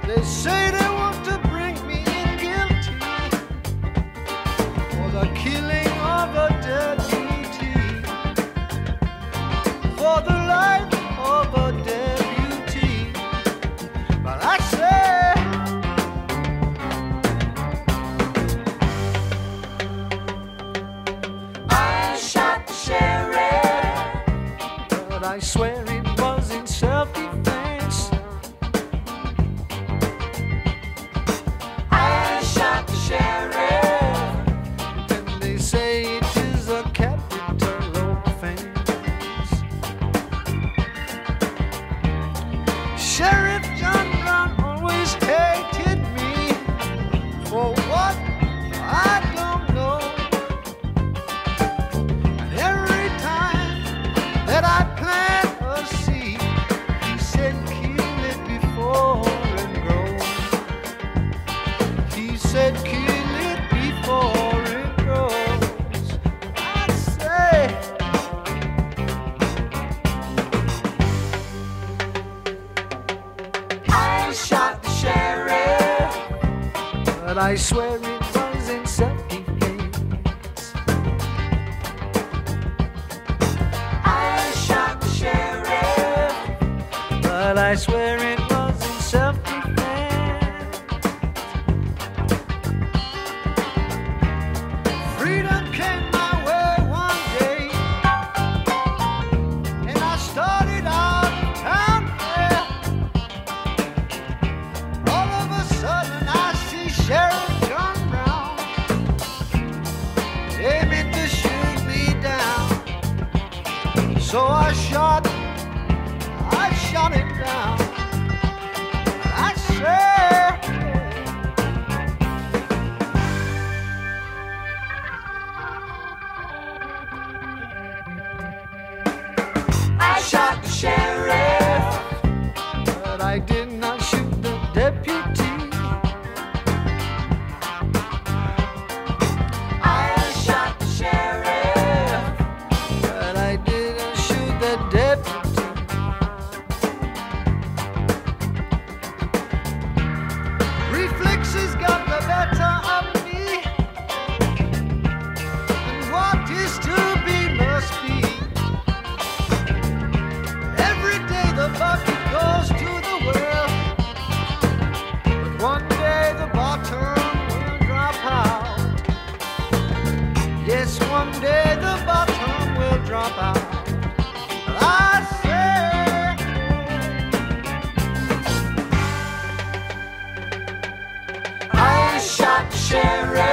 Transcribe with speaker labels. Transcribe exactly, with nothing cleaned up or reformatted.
Speaker 1: They say they want to bring me in guilty for the killing of a deputy, for the life of a deputy. But I say I shot the sheriff, but I swear it was in self-defense. I shot the sheriff, and they say it is a capital offense. Sheriff John Brown always hated me for what I don't know. And every time that I plant a seed, he said kill it before it grows. He said kill it before it grows. I say I shot the sheriff, but I swear it was in self-defense. I shot the sheriff, but I swear it was in self-defense. Freedom came my way one day, and I started out of town fair. All of a sudden I see Sheriff John Brown aiming to shoot me down. So I shot, I shot him down. I said I shot the sheriff, but I did not shoot the deputy. I shot the sheriff, but I didn't shoot the deputy. Reflexes got the better of me, and what is to be must be. Every day the bucket goes to the well, but one day the bottom will drop out. Yes, one day the bottom will drop out. I say I shot the sheriff,